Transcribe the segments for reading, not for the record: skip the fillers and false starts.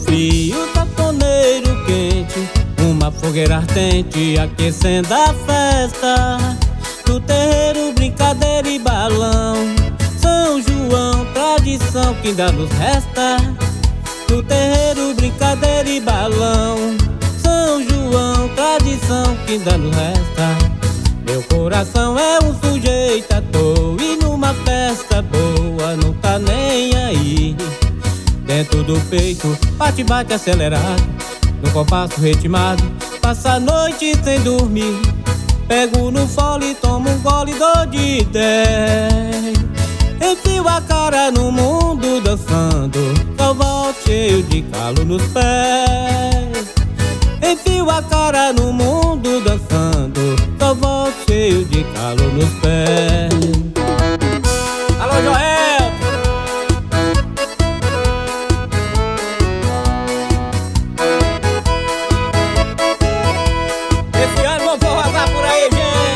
frio, sanfoneiro quente, uma fogueira ardente aquecendo a festa. No terreiro, brincadeira e balão, São João, tradição que ainda nos resta. No terreiro, brincadeira e balão, São João, tradição que ainda nos resta. Meu coração é um sujeito à toa e numa festa boa não tá nem aí. Dentro do peito, bate-bate acelerado, no compasso ritmado, passa a noite sem dormir. Pego no fole, tomo um gole, dou de 10. Enfio a cara no mundo dançando, só volto cheio de calo nos pés. Enfio a cara no mundo dançando, só volto cheio de calo nos pés. Alô, Joel! Esse ano eu vou vazar por aí,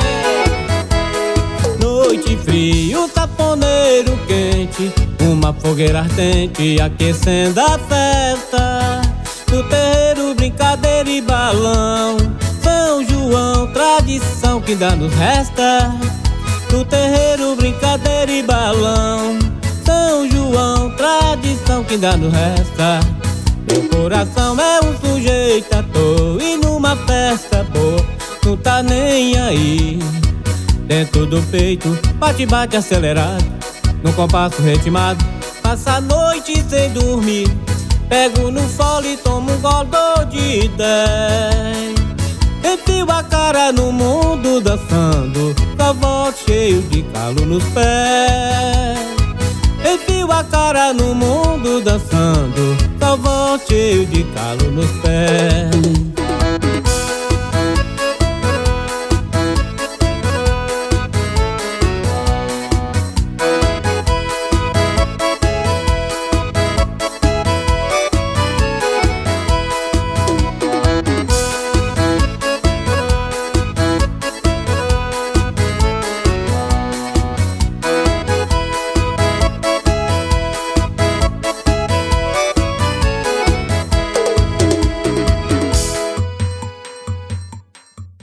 gente! Noite frio, sanfoneiro quente, uma fogueira ardente aquecendo a festa. No terreiro, brincadeira e balão, São João, tradição que ainda nos resta. No terreiro, brincadeira e balão, São João, tradição que ainda nos resta. Meu coração é um sujeito à toa e numa festa boa não tá nem aí. Dentro do peito, bate-bate acelerado, no compasso ritmado, passa a noite sem dormir. Pego no fole, tomo um gole, dou de 10. Enfio a cara no mundo dançando, só volto cheio de calo nos pés. Enfio a cara no mundo dançando, só volto cheio de calo nos pés.